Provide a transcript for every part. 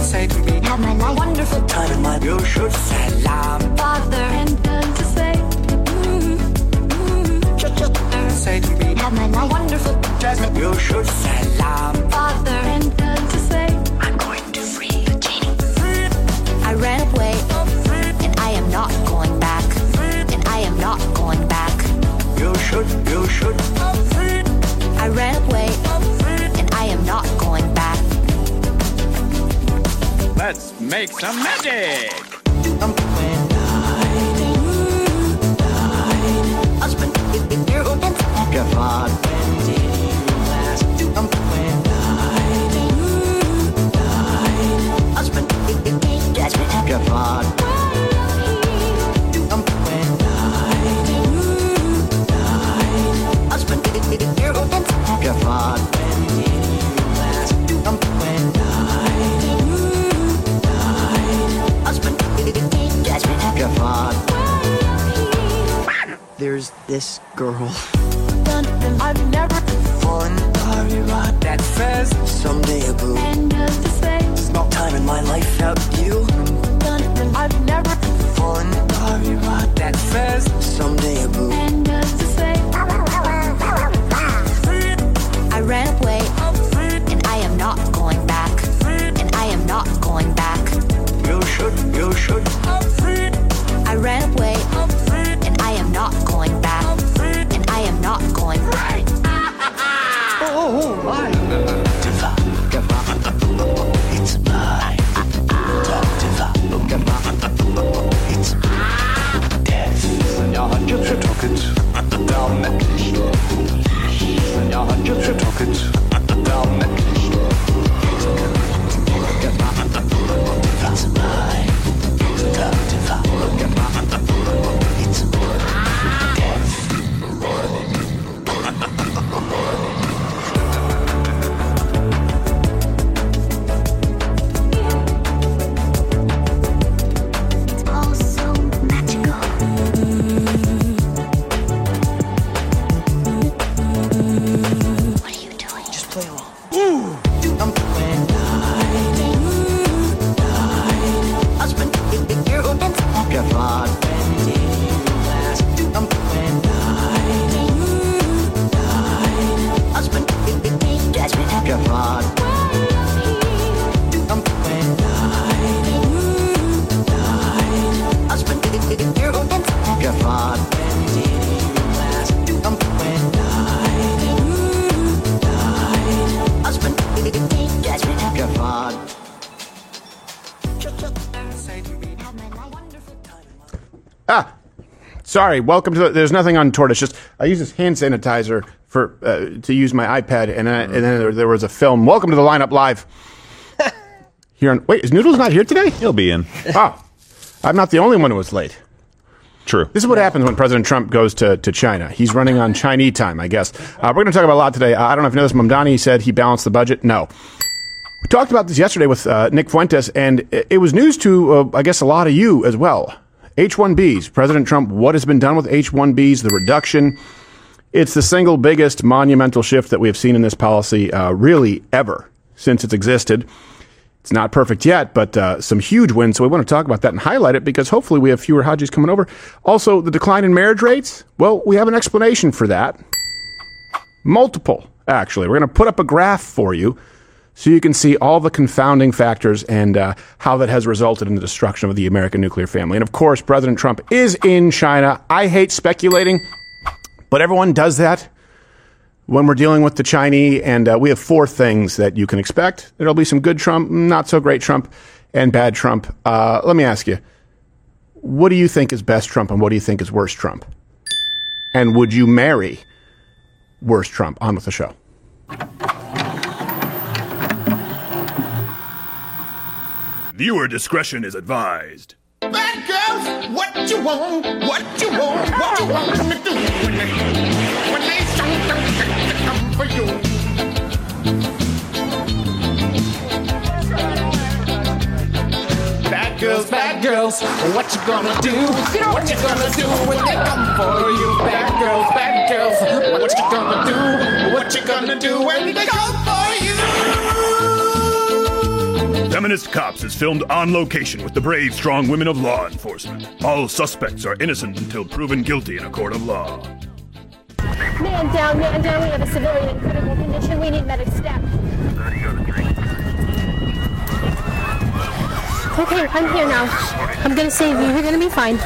Say to me, have my life, wonderful time in my you should salam. Father, and done to say, Say to me, have my life, wonderful Jasmine, you should salam. Father, and done to say, I'm going to free the genie. I ran away, and I am not going back, and I am not going back. You should. I ran away, and I am not going back. Let's make some magic! There's this girl. I've never Fun party ride that fez. Someday a boo. been just to say, Small time in my life without you. I've never Fun party ride that fez. Someday a boo. been just to say. I ran away, and I am not going back, and I am not going back. You should. I ran away, and I am not going back, and I am not going back. Oh my. It's mine. It's death. Ja har köpsjötaket down Netflix. Ja har köpsjötaket down Netflix. It's mine. It's It's all so magical. What are you doing? just play along. Sorry, welcome to there's nothing untoward. It's just I use this hand sanitizer for to use my iPad, and then there was a film. Welcome to the Lineup Live. Here on, wait, is Noodles not here today? He'll be in. Oh, I'm not the only one who was late. True. This is what happens when President Trump goes to China. He's running on Chinese time, I guess. We're going to talk about a lot today. I don't know if you know this. Mamdani said he balanced the budget. No. We talked about this yesterday with Nick Fuentes, and it was news to, I guess, a lot of you as well. H-1Bs. President Trump, what has been done with H-1Bs, the reduction. It's the single biggest monumental shift that we have seen in this policy really ever since it's existed. It's not perfect yet, but some huge wins. So we want to talk about that and highlight it because hopefully we have fewer Hajis coming over. Also, the decline in marriage rates. Well, we have an explanation for that. Multiple, actually. We're going to put up a graph for you so you can see all the confounding factors and how that has resulted in the destruction of the American nuclear family. And of course, President Trump is in China. I hate speculating, but everyone does that when we're dealing with the Chinese, and we have four things that you can expect. There'll be some good Trump, not so great Trump, and bad Trump. Let me ask you, what do you think is best Trump, and what do you think is worst Trump? And would you marry worst Trump? On with the show. Viewer discretion is advised. Bad girls, what you want, what you want, what you want them to do when they come for you. Bad girls, what you gonna do? What you gonna do when they come for you? Bad girls, what you gonna do? What you gonna do when they come for you? Communist Cops is filmed on location with the brave, strong women of law enforcement. All suspects are innocent until proven guilty in a court of law. Man down, we have a civilian in critical condition. We need medic staff. Okay, I'm here now. I'm gonna save you. You're gonna be fine.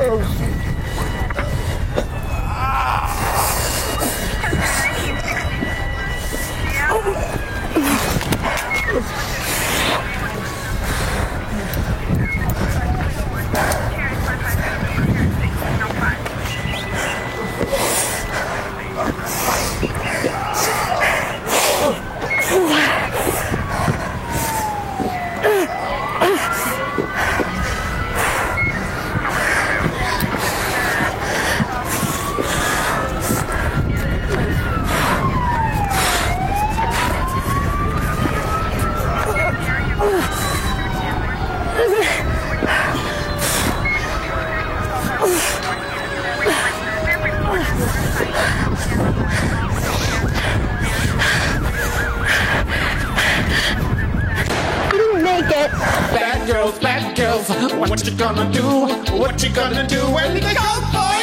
Bad girls, what you gonna do? What you gonna do when they go for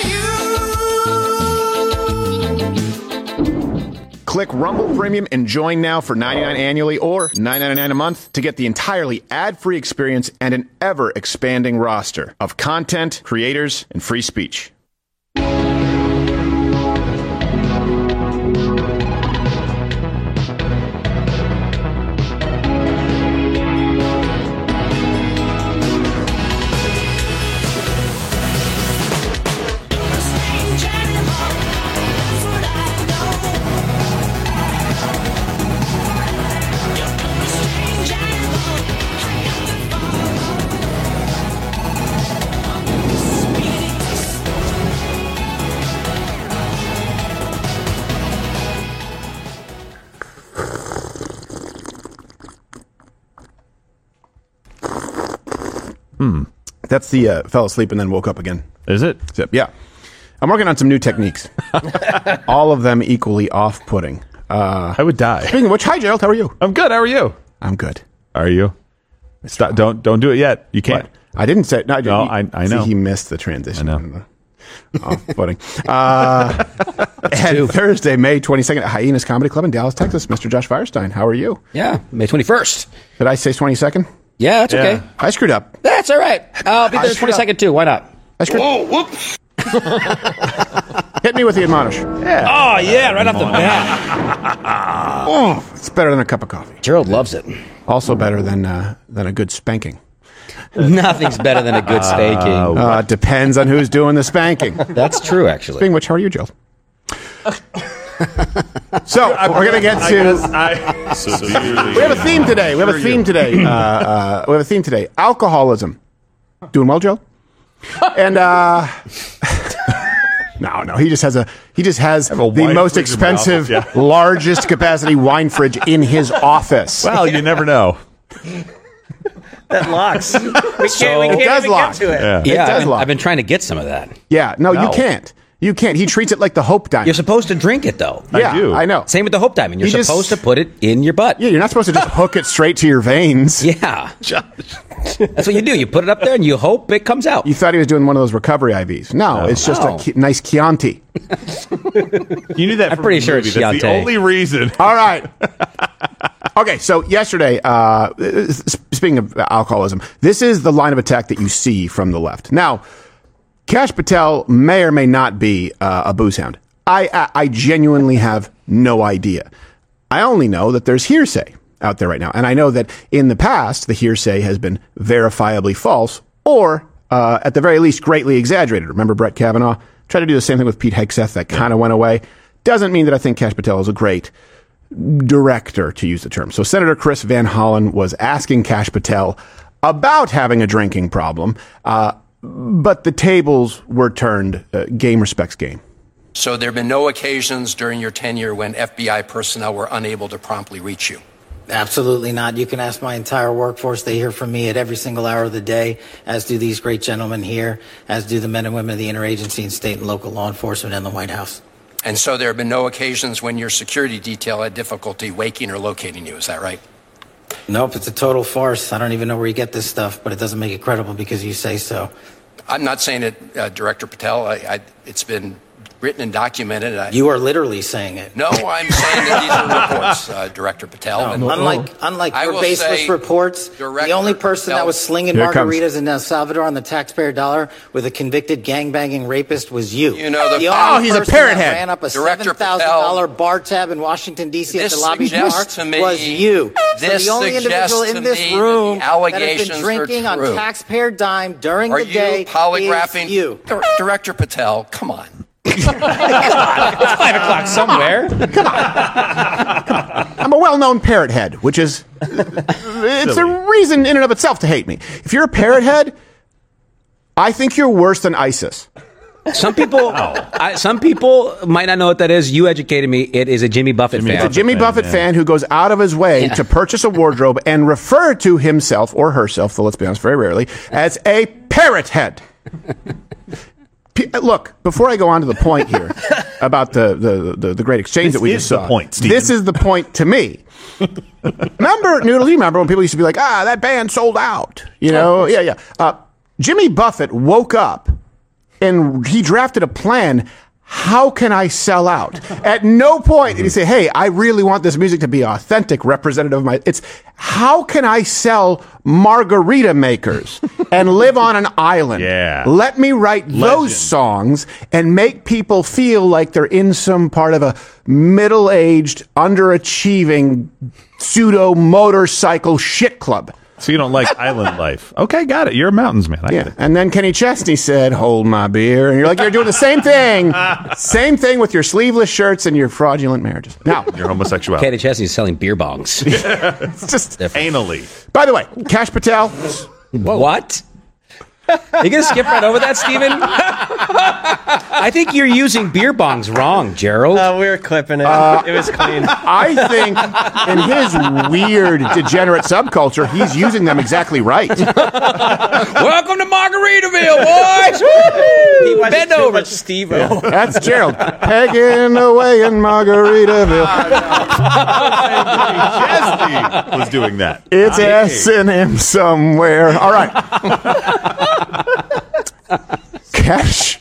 you? Click Rumble Premium and join now for $99 annually or $9.99 a month to get the entirely ad-free experience and an ever-expanding roster of content, creators, and free speech. That's the fell asleep and then woke up again. Is it? Zip. Yeah. I'm working on some new techniques. All of them equally off-putting. I would die. Speaking of which, hi, Gerald. How are you? I'm good. How are you? I'm good. Are you? Stop, don't do it yet. You can't. What? I didn't say... No, I know. See, he missed the transition. I know. Off-putting. And Thursday, May 22nd at Hyenas Comedy Club in Dallas, Texas. Mr. Josh Firestein, how are you? Yeah, May 21st. Did I say 22nd? Yeah, that's okay. I screwed up. That's all right. I'll be there the 22nd too. Why not? I screwed Oh, whoops. Hit me with the admonish. Yeah. Oh, yeah, right off the bat. Oh, it's better than a cup of coffee. Gerald loves it. Also better than a good spanking. Nothing's better than a good spanking. It depends on who's doing the spanking. That's true, actually. Speaking of which, how are you, Gerald? So we're going to get to. We have a theme today. We have a theme today. Alcoholism. Doing well, Joe? And no. He just has the most expensive, largest capacity wine fridge in his office. Well, you never know. That locks. We can't does even lock. get to it. Yeah, I've been trying to get some of that. Yeah, no, you can't. You can't. He treats it like the Hope Diamond. You're supposed to drink it, though. Yeah, I do. I know. Same with the Hope Diamond. You're supposed to put it in your butt. Yeah, you're not supposed to just hook it straight to your veins. Yeah. That's what you do. You put it up there and you hope it comes out. You thought he was doing one of those recovery IVs. No, it's just a nice Chianti. You knew that. I'm pretty sure it's That's the Chianti. only reason. All right. Okay, so yesterday, speaking of alcoholism, this is the line of attack that you see from the left. Now, Kash Patel may or may not be a booze hound. I genuinely have no idea. I only know that there's hearsay out there right now. And I know that in the past, the hearsay has been verifiably false or, at the very least, greatly exaggerated. Remember Brett Kavanaugh? Tried to do the same thing with Pete Hegseth. That kind of went away. Doesn't mean that I think Kash Patel is a great director, to use the term. So Senator Chris Van Hollen was asking Kash Patel about having a drinking problem, but the tables were turned. Game respects game. So there have been no occasions during your tenure when FBI personnel were unable to promptly reach you? Absolutely not. You can ask my entire workforce. They hear from me at every single hour of the day, as do these great gentlemen here, as do the men and women of the interagency and state and local law enforcement and the White House. And so there have been no occasions when your security detail had difficulty waking or locating you, is that right? Nope, it's a total farce. I don't even know where you get this stuff, but it doesn't make it credible because you say so. I'm not saying it, Director Patel. It's been written and documented. You are literally saying it. No, I'm saying that these are reports, Director Patel. No, unlike your baseless reports, the only person that was slinging margaritas in El Salvador on the taxpayer dollar with a convicted gangbanging rapist was you. You know, the only he's a parrot head. Ran up a $7,000 bar tab in Washington, D.C. at the lobby bar was you. This so the only individual in this room that has been drinking on taxpayer dime during the day is you. Director Patel, come on. It's 5 o'clock somewhere. Come on. I'm a well-known parrot head, which is it's a reason in and of itself to hate me. If you're a parrot head, I think you're worse than ISIS. Some people might not know what that is. You educated me. It is a Jimmy Buffett fan. It's a Jimmy Buffett fan who goes out of his way to purchase a wardrobe and refer to himself or herself, though let's be honest, very rarely, as a parrot head. Look, before I go on to the point here about the great exchange that we just saw, this is the point to me. Remember, Noodle, you remember when people used to be like, that band sold out? You know, yeah. Jimmy Buffett woke up and he drafted a plan. How can I sell out? At no point did he say, hey, I really want this music to be authentic, representative of my... It's, how can I sell margarita makers and live on an island? Yeah. Let me write those songs and make people feel like they're in some part of a middle-aged, underachieving, pseudo-motorcycle shit club. So you don't like island life. Okay, got it. You're a mountains man. I get it. And then Kenny Chesney said, hold my beer. And you're like, you're doing the same thing. Same thing with your sleeveless shirts and your fraudulent marriages. Now, your homosexuality. Kenny Chesney is selling beer bongs. It's just anally. By the way, Kash Patel. What? Are you going to skip right over that, Steven? I think you're using beer bongs wrong, Gerald. We were clipping it. It was clean. I think in his weird, degenerate subculture, he's using them exactly right. Welcome to Margaritaville, boys! He watched Bend too over. much Steve-O. That's Gerald. Pegging away in Margaritaville. Chesney was doing that. It's S&M somewhere. All right. Cash.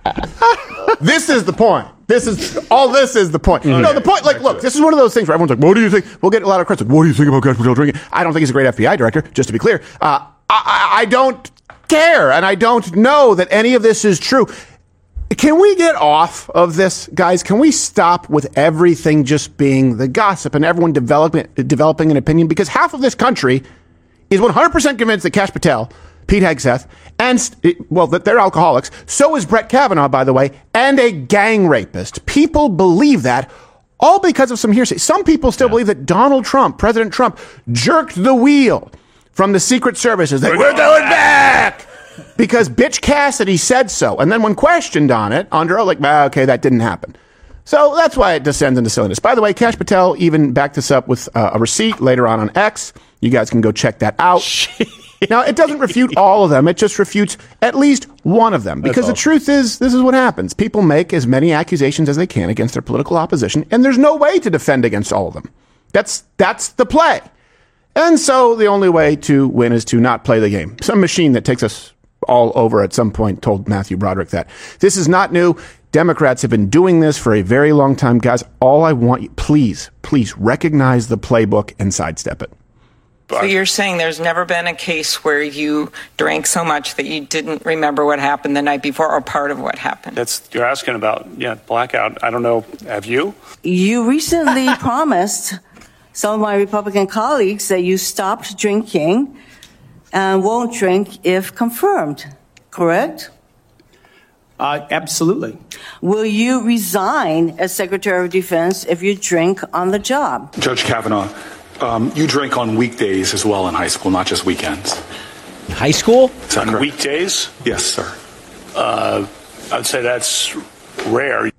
This is the point. This is the point. Okay. No, the point, like, look, this is one of those things where everyone's like, what do you think? We'll get a lot of questions. What do you think about Kash Patel drinking? I don't think he's a great FBI director, just to be clear. I don't care, and I don't know that any of this is true. Can we get off of this, guys? Can we stop with everything just being the gossip and everyone developing an opinion? Because half of this country is 100% convinced that Kash Patel, Pete Hegseth, and, well, that they're alcoholics. So is Brett Kavanaugh, by the way, and a gang rapist. People believe that, all because of some hearsay. Some people still believe that Donald Trump, President Trump, jerked the wheel from the Secret Services. We're going back! Because bitch Cassidy said so. And then when questioned on it, under, like, okay, that didn't happen. So that's why it descends into silliness. By the way, Kash Patel even backed this up with a receipt later on X. You guys can go check that out. Now, it doesn't refute all of them. It just refutes at least one of them. Because the truth is, this is what happens. People make as many accusations as they can against their political opposition, and there's no way to defend against all of them. That's the play. And so the only way to win is to not play the game. Some machine that takes us all over at some point told Matthew Broderick that. This is not new. Democrats have been doing this for a very long time. Guys, all I want you, please recognize the playbook and sidestep it. So you're saying there's never been a case where you drank so much that you didn't remember what happened the night before or part of what happened? You're asking about, blackout. I don't know. Have you? You recently promised some of my Republican colleagues that you stopped drinking and won't drink if confirmed, correct? Absolutely. Will you resign as Secretary of Defense if you drink on the job? Judge Kavanaugh, you drink on weekdays as well in high school, not just weekends. High school? On weekdays? Yes, sir. I'd say that's rare.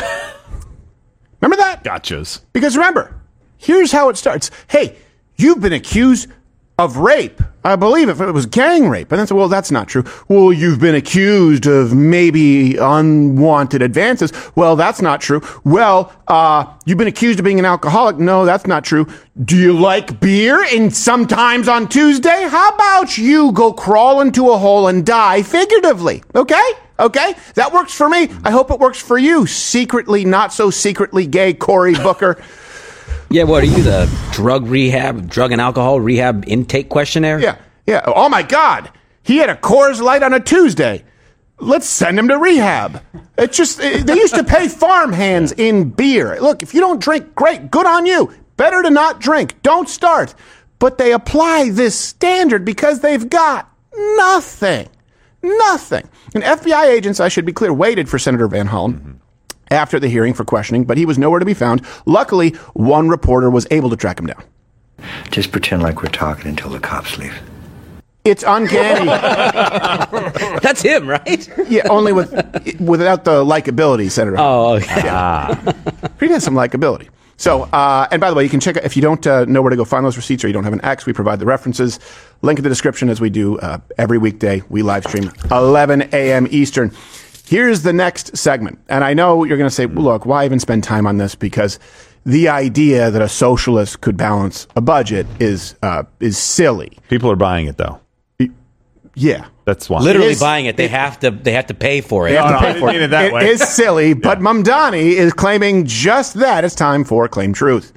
Remember that? Gotchas. Because remember, here's how it starts. Hey, you've been accused of rape. I believe if it was gang rape. And then said, well, that's not true. Well, you've been accused of maybe unwanted advances. Well, that's not true. Well, you've been accused of being an alcoholic. No, that's not true. Do you like beer? And sometimes on Tuesday, how about you go crawl into a hole and die figuratively? Okay? Okay? That works for me. I hope it works for you, secretly, not so secretly gay Cory Booker. Yeah, what are you, the drug and alcohol rehab intake questionnaire? Yeah. Oh, my God. He had a Coors Light on a Tuesday. Let's send him to rehab. It's just, they used to pay farmhands in beer. Look, if you don't drink, great, good on you. Better to not drink. Don't start. But they apply this standard because they've got nothing. Nothing. And FBI agents, I should be clear, waited for Senator Van Hollen after the hearing for questioning, but he was nowhere to be found. Luckily, one reporter was able to track him down. Just pretend like we're talking until the cops leave. It's uncanny. That's him, right? Yeah, only without the likability, Senator. Oh, okay. He has some likability. So, and by the way, you can check out, if you don't know where to go find those receipts or you don't have an X, we provide the references. Link in the description as we do every weekday. We live stream 11 a.m. Eastern. Here's the next segment. And I know you're going to say, well, look, why even spend time on this? Because the idea that a socialist could balance a budget is silly. People are buying it, though. Yeah. That's why. Literally buying it. They have to pay for it. They have to pay for it. It is silly, but Mamdani is claiming just that. It's time for Claim Truth.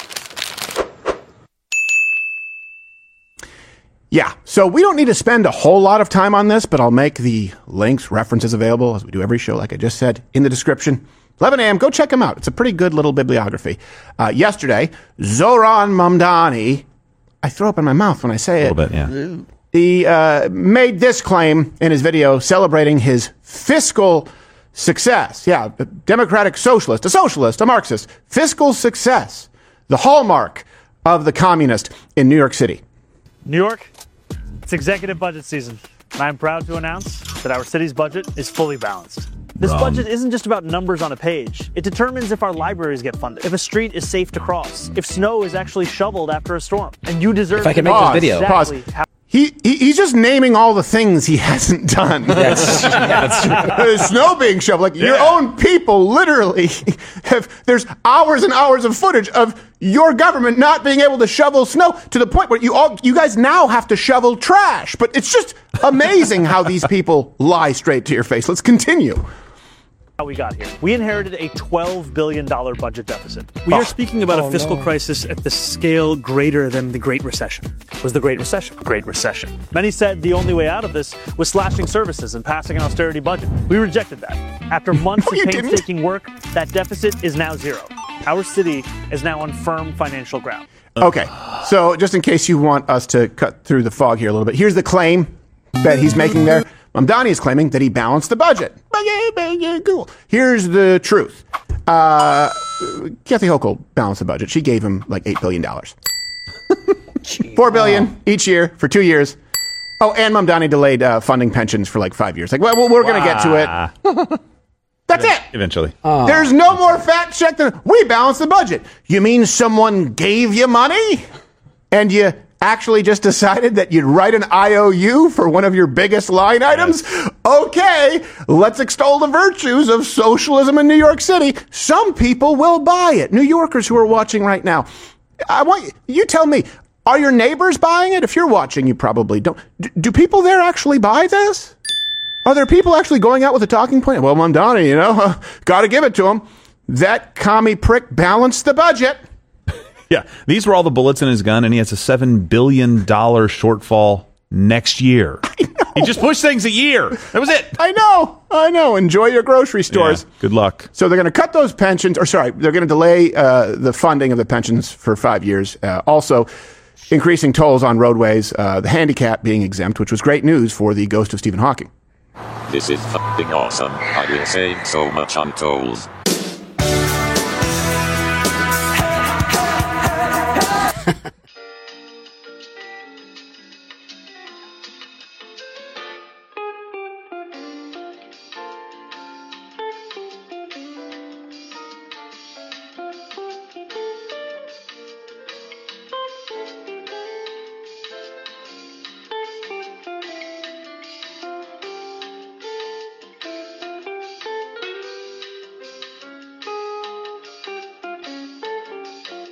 Yeah, so we don't need to spend a whole lot of time on this, but I'll make the links, references available, as we do every show, like I just said, in the description. 11 a.m., go check them out. It's a pretty good little bibliography. Yesterday, Zohran Mamdani, I throw up in my mouth when I say it. A little bit, yeah. He made this claim in his video celebrating his fiscal success. Yeah, a democratic socialist, a Marxist. Fiscal success, the hallmark of the communist in New York City. New York, it's executive budget season, and I'm proud to announce that our city's budget is fully balanced. This budget isn't just about numbers on a page. It determines if our libraries get funded, if a street is safe to cross, if snow is actually shoveled after a storm. And you deserve if I can make this video. Pause. He's just naming all the things he hasn't done. That's true. Snow being shoveled. Your own people literally there's hours and hours of footage of your government not being able to shovel snow to the point where you guys now have to shovel trash. But it's just amazing how these people lie straight to your face. Let's continue. How we got here. We inherited a $12 billion budget deficit. We are speaking about a fiscal crisis at the scale greater than the Great Recession. Was the Great Recession? Great Recession. Many said the only way out of this was slashing services and passing an austerity budget. We rejected that. After months of painstaking work, that deficit is now zero. Our city is now on firm financial ground. Okay, so just in case you want us to cut through the fog here a little bit, here's the claim that he's making there. Mamdani is claiming that he balanced the budget. Here's the truth. Kathy Hochul balanced the budget. She gave him like $8 billion. $4 billion each year for 2 years. Oh, and Mamdani delayed funding pensions for like 5 years. Like, well, we're going to get to it. That's it. Eventually. There's no more fact check than we balanced the budget. You mean someone gave you money and you actually just decided that you'd write an IOU for one of your biggest line items? Yes. Okay, let's extol the virtues of socialism in New York City. Some people will buy it. New Yorkers who are watching right now, I want you tell me, are your neighbors buying it? If you're watching, you probably don't. Do people there actually buy this? Are there people actually going out with a talking point? Well, Mamdani, got to give it to him. That commie prick balanced the budget. Yeah, these were all the bullets in his gun, and he has a $7 billion shortfall next year. He just pushed things a year. That was it. I know. Enjoy your grocery stores. Yeah, good luck. So they're going to cut those pensions, they're going to delay the funding of the pensions for 5 years. Also, increasing tolls on roadways, the handicap being exempt, which was great news for the ghost of Stephen Hawking. This is fucking awesome. I've been saving so much on tolls.